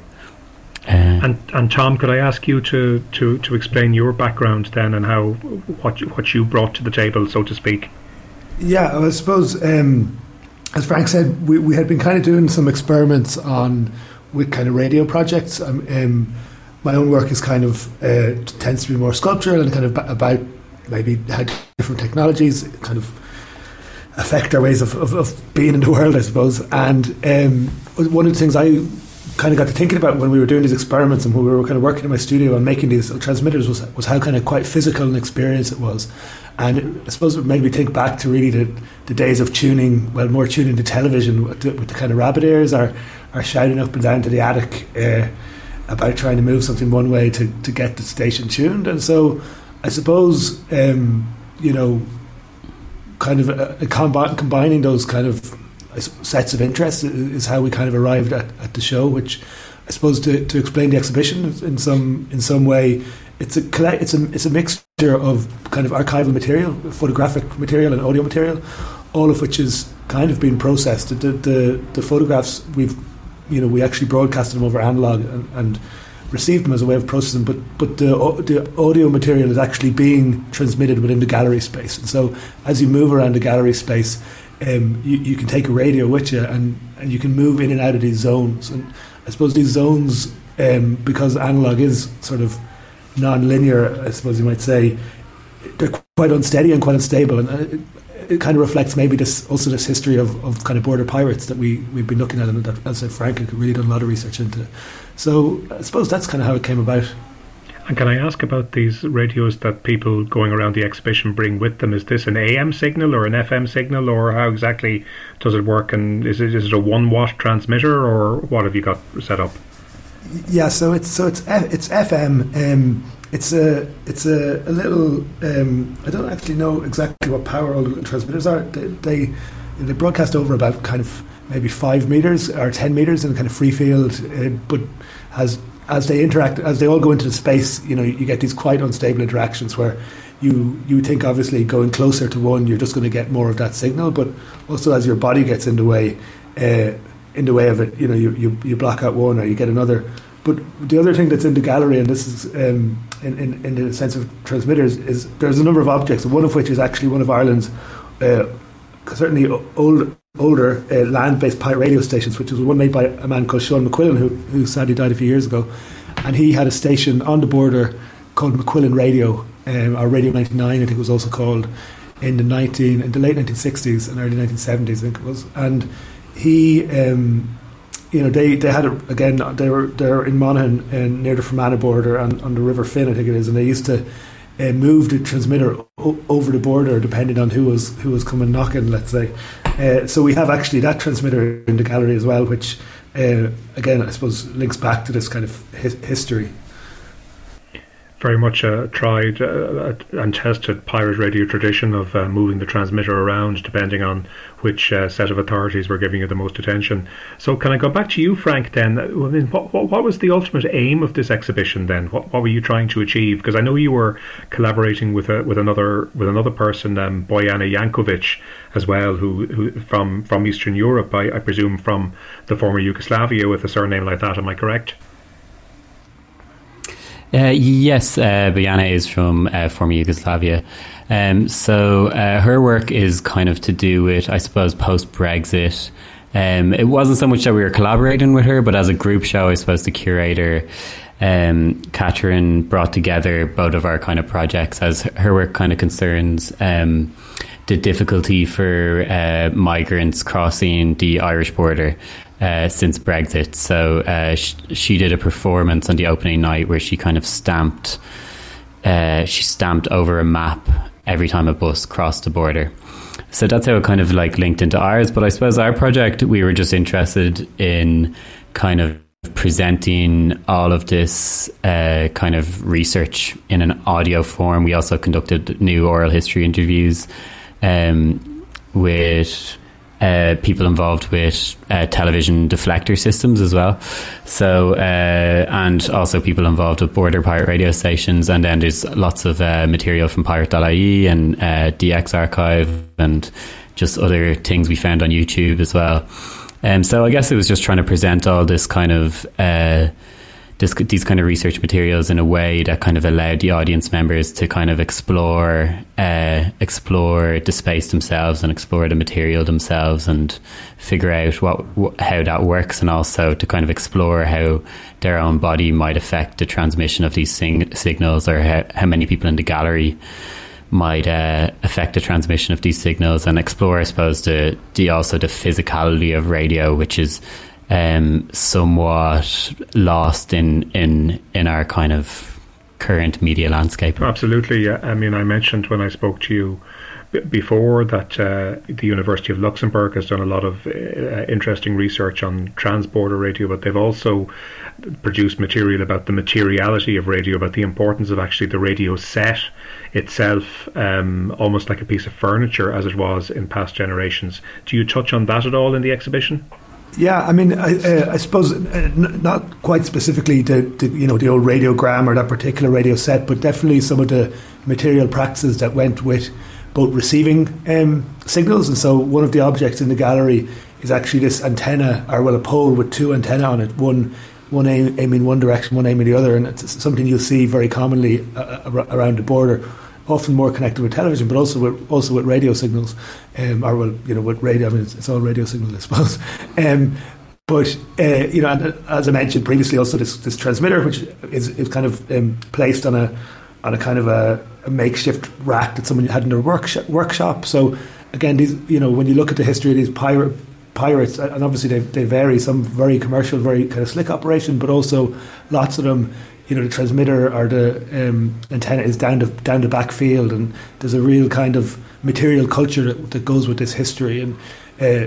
Uh, and and Tom, could I ask you to, to, to explain your background then and how what you, what you brought to the table, so to speak? Yeah, well, I suppose um, as Frank said, we, we had been kind of doing some experiments on with kind of radio projects. Um, um, my own work is kind of uh, tends to be more sculptural and kind of about maybe how different technologies kind of affect our ways of, of, of being in the world, I suppose. And um, one of the things I kind of got to thinking about when we were doing these experiments and when we were kind of working in my studio and making these transmitters was was how kind of quite physical an experience it was. And it, I suppose it made me think back to really the, the days of tuning, well, more tuning to television with the, with the kind of rabbit ears or, or shouting up and down to the attic uh, about trying to move something one way to, to get the station tuned. And so I suppose, um, you know, kind of uh, combi- combining those kind of sets of interests is how we kind of arrived at, at the show, which I suppose to, to explain the exhibition in some in some way, it's a collect, it's a it's a mixture of kind of archival material, photographic material and audio material, all of which is kind of being processed. The the, the photographs we've you know we actually broadcasted them over analog and, and received them as a way of processing, but but the the audio material is actually being transmitted within the gallery space. And so as you move around the gallery space, Um, you, you can take a radio with you and, and you can move in and out of these zones. And I suppose these zones, um, because analog is sort of non-linear, I suppose you might say, they're quite unsteady and quite unstable. And it, it kind of reflects maybe this also this history of, of kind of border pirates that we, we've been looking at and that, as I said, Frank had really done a lot of research into. So I suppose that's kind of how it came about. And can I ask about these radios that people going around the exhibition bring with them? Is this an A M signal or an F M signal, or how exactly does it work? And is it is it a one watt transmitter, or what have you got set up? Yeah, so it's so it's F, it's F M. Um, it's a it's a, a little. Um, I don't actually know exactly what power all the transmitters are. They, they they broadcast over about kind of maybe five meters or ten meters in a kind of free field, uh, but has. As they interact, as they all go into the space, you know, you get these quite unstable interactions where you you think obviously going closer to one, you're just going to get more of that signal, but also as your body gets in the way, uh, in the way of it, you know, you, you you block out one or you get another. But the other thing that's in the gallery, and this is um, in, in in the sense of transmitters, is there's a number of objects, one of which is actually one of Ireland's uh, certainly old. older uh, land-based pirate radio stations, which was one made by a man called Sean McQuillan, who, who sadly died a few years ago. And he had a station on the border called McQuillan Radio, um, or Radio ninety-nine, I think it was also called, in the nineteen in the late nineteen sixties and early nineteen seventies, I think it was. And he, um, you know, they, they had a, again they were they're in Monaghan uh, near the Fermanagh border and on the River Finn, I think it is, and they used to uh, move the transmitter o- over the border depending on who was who was coming knocking, let's say. Uh, so we have actually that transmitter in the gallery as well, which uh, again I suppose links back to this kind of his- history. Very much a tried uh, and tested pirate radio tradition of uh, moving the transmitter around depending on which uh, set of authorities were giving you the most attention. So can I go back to you, Frank, then? I mean, what, what, what was the ultimate aim of this exhibition then? What, what were you trying to achieve? Because I know you were collaborating with a, with another with another person, um, Bojana Jankovic, as well, who, who from, from Eastern Europe, I, I presume from the former Yugoslavia, with a surname like that, am I correct? Uh, yes, uh, Bojana is from uh, former Yugoslavia. Um, so uh, her work is kind of to do with, I suppose, post-Brexit. Um, it wasn't so much that we were collaborating with her, but as a group show, I suppose the curator, um, Catherine, brought together both of our kind of projects, as her work kind of concerns um, the difficulty for uh, migrants crossing the Irish border. Uh, since Brexit. So uh, sh- she did a performance on the opening night where she kind of stamped uh, she stamped over a map every time a bus crossed the border. So that's how it kind of like linked into ours. But I suppose our project, we were just interested in kind of presenting all of this uh, kind of research in an audio form. We also conducted new oral history interviews um, with Uh, people involved with uh, television deflector systems as well. So, uh, and also people involved with border pirate radio stations. And then there's lots of uh, material from pirate dot I E and uh, D X Archive and just other things we found on YouTube as well. Um, so I guess it was just trying to present all this kind of uh, this, these kind of research materials in a way that kind of allowed the audience members to kind of explore uh, explore the space themselves and explore the material themselves and figure out what, what how that works, and also to kind of explore how their own body might affect the transmission of these sing- signals, or how, how many people in the gallery might uh, affect the transmission of these signals, and explore, I suppose, the, the also the physicality of radio, which is Um, somewhat lost in, in in our kind of current media landscape. Absolutely. I mean, I mentioned when I spoke to you b- before that uh, the University of Luxembourg has done a lot of uh, interesting research on transborder radio, but they've also produced material about the materiality of radio, about the importance of actually the radio set itself, um, almost like a piece of furniture as it was in past generations. Do you touch on that at all in the exhibition? Yeah, I mean, I, uh, I suppose uh, n- not quite specifically the, the you know the old radiogram or that particular radio set, but definitely some of the material practices that went with both receiving um, signals. And so one of the objects in the gallery is actually this antenna, or well, a pole with two antennae on it, one one aim, aiming one direction, one aiming the other, and it's something you'll see very commonly uh, around the border. Often more connected with television, but also with also with radio signals, um, or well, you know, with radio. I mean, it's, it's all radio signals, I suppose. Um, but uh, you know, and as I mentioned previously, also this, this transmitter, which is, is kind of um, placed on a on a kind of a, a makeshift rack that someone had in their workshop. Workshop. So again, these, you know, when you look at the history of these pirate pirates, and obviously they they vary. Some very commercial, very kind of slick operation, but also lots of them. You know, the transmitter or the um, antenna is down the down the backfield, and there's a real kind of material culture that, that goes with this history. And uh,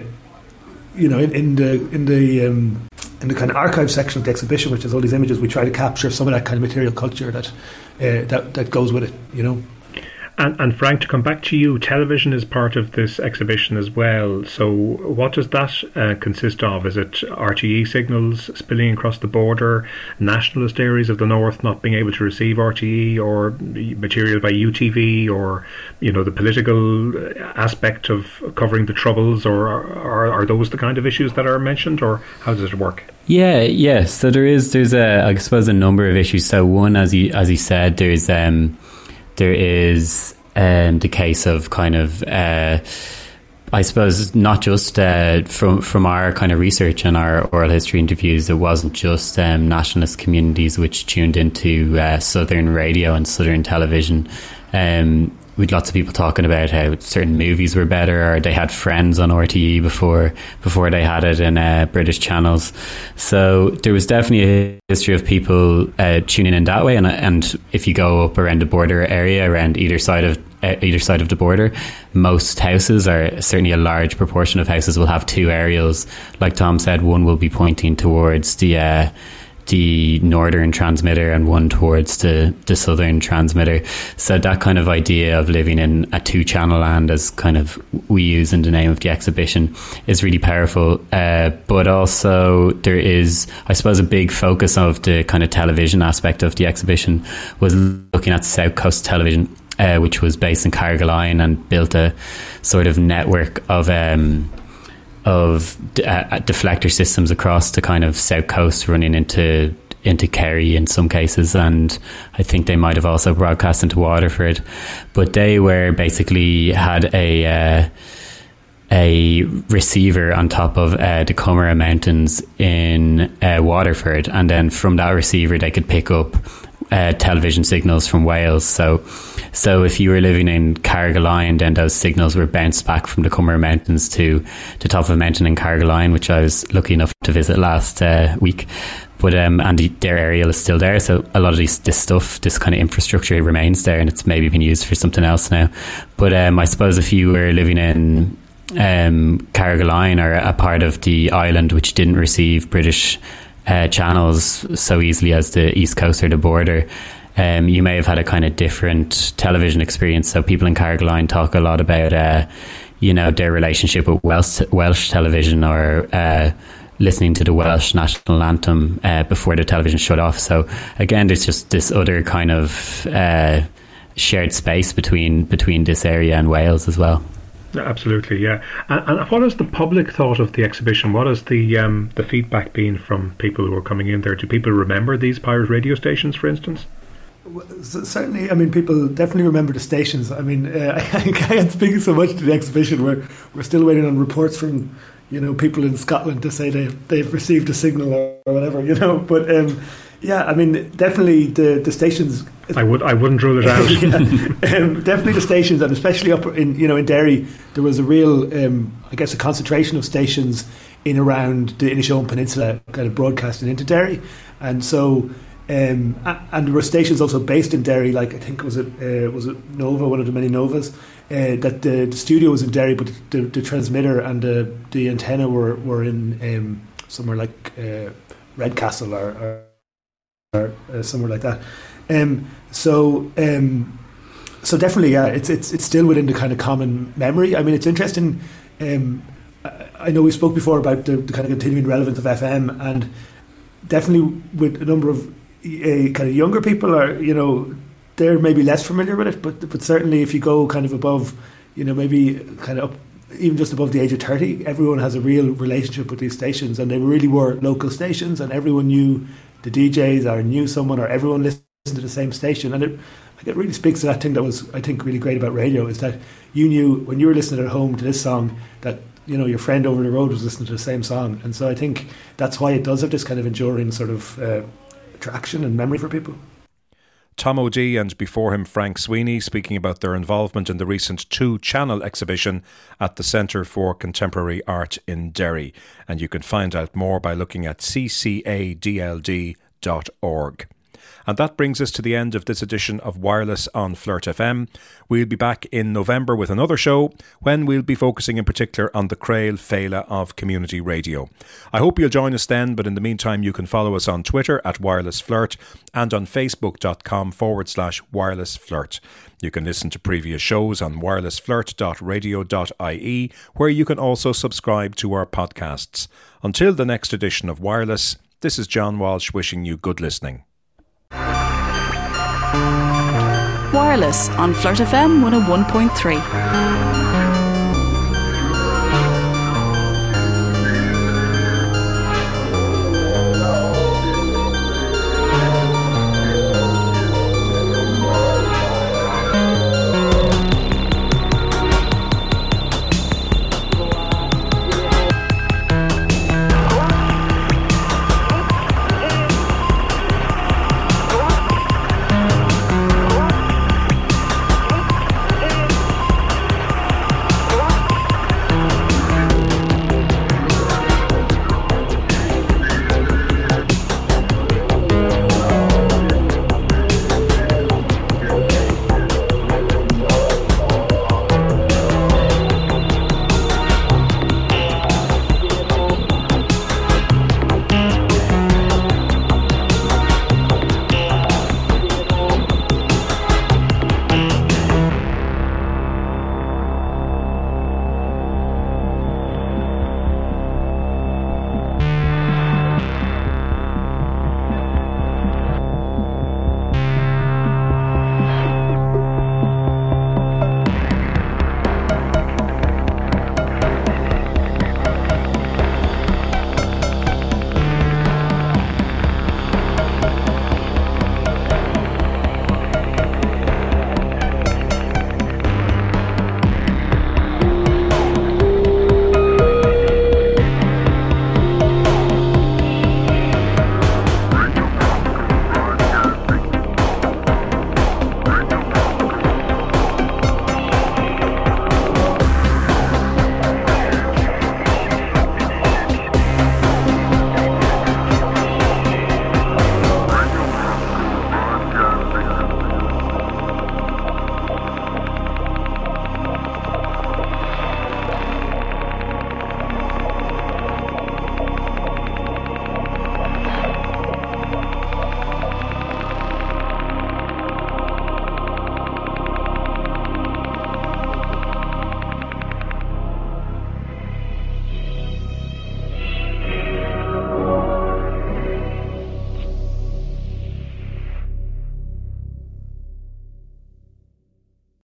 you know, in, in the in the um, in the kind of archive section of the exhibition, which has all these images, we try to capture some of that kind of material culture that uh, that that goes with it. You know. And, and Frank, to come back to you, television is part of this exhibition as well. So what does that uh, consist of? Is it R T E signals spilling across the border, nationalist areas of the north not being able to receive R T E, or material by U T V, or, you know, the political aspect of covering the Troubles, or are, are those the kind of issues that are mentioned, or how does it work? Yeah, yeah. So there is, there's a, I suppose, a number of issues. So one, as you, as you said, there's, um, there is um, the case of kind of uh, I suppose not just uh, from from our kind of research and our oral history interviews, it wasn't just um, nationalist communities which tuned into uh, Southern radio and Southern television. Um, we'd lots of people talking about how certain movies were better, or they had Friends on R T E before before they had it in uh, British channels. So there was definitely a history of people uh, tuning in that way. And and if you go up around the border area, around either side of uh, either side of the border, most houses, or certainly a large proportion of houses, will have two aerials. Like Tom said, one will be pointing towards the Uh, the northern transmitter and one towards the, the southern transmitter. So that kind of idea of living in a two channel land, as kind of we use in the name of the exhibition, is really powerful. Uh, but also there is, I suppose, a big focus of the kind of television aspect of the exhibition was looking at South Coast Television, uh, which was based in Carrigaline and built a sort of network of um of uh, deflector systems across the kind of south coast, running into into Kerry in some cases, and I think they might have also broadcast into Waterford. But they were basically had a uh, a receiver on top of uh, the Coomera Mountains in uh, Waterford, and then from that receiver they could pick up Uh, television signals from Wales. So so if you were living in Carrigaline, then those signals were bounced back from the Coomera Mountains to the top of a mountain in Carrigaline, which I was lucky enough to visit last uh, week. But um, and the, their aerial is still there, so a lot of these, this stuff, this kind of infrastructure remains there, and it's maybe been used for something else now. But um, I suppose if you were living in um, Carrigaline, or a part of the island which didn't receive British Uh, channels so easily as the East Coast or the border, um, you may have had a kind of different television experience. So people in Carrigaline talk a lot about uh, you know, their relationship with Welsh, Welsh television, or uh, listening to the Welsh national anthem uh, before the television shut off. So again, there's just this other kind of uh, shared space between between this area and Wales as well. Absolutely, yeah. And, and what has the public thought of the exhibition? What has the um, the feedback been from people who are coming in there? Do people remember these pirate radio stations, for instance? Well, certainly, I mean, people definitely remember the stations. I mean, uh, I can't speak so much to the exhibition. We're we're still waiting on reports from, you know, people in Scotland to say they they've received a signal or whatever, you know. But um, yeah, I mean, definitely the the stations. I would I wouldn't rule it out. yeah, um, definitely the stations, and especially up in you know in Derry, there was a real um, I guess a concentration of stations in around the Inishowen Peninsula, kind of broadcasting into Derry, and so. Um, and there were stations also based in Derry, like I think was it uh, was it Nova, one of the many Novas. Uh, that the, the studio was in Derry, but the, the transmitter and the, the antenna were were in um, somewhere like uh, Redcastle or, or, or uh, somewhere like that. Um, so um, so definitely, yeah, it's it's it's still within the kind of common memory. I mean, it's interesting. Um, I, I know we spoke before about the, the kind of continuing relevance of F M, and definitely with a number of Uh, kind of younger people are, you know, they're maybe less familiar with it, but but certainly if you go kind of above, you know, maybe kind of up, even just above the age of thirty, everyone has a real relationship with these stations, and they really were local stations, and everyone knew the D Js or knew someone, or everyone listened to the same station. And it, like, it really speaks to that thing that was, I think, really great about radio, is that you knew when you were listening at home to this song that, you know, your friend over the road was listening to the same song. And so I think that's why it does have this kind of enduring sort of uh, attraction and memory for people. Tom O'Dea and before him Frank Sweeney speaking about their involvement in the recent two-channel exhibition at the Centre for Contemporary Art in Derry. And you can find out more by looking at c c a d l d dot org. And that brings us to the end of this edition of Wireless on Flirt F M. We'll be back in November with another show, when we'll be focusing in particular on the Crail Féile of community radio. I hope you'll join us then, but in the meantime you can follow us on Twitter at Wireless Flirt and on facebook.com forward slash Wireless Flirt. You can listen to previous shows on wireless flirt dot radio dot i e, where you can also subscribe to our podcasts. Until the next edition of Wireless, this is John Walsh wishing you good listening. Wireless on Flirt F M one oh one point three.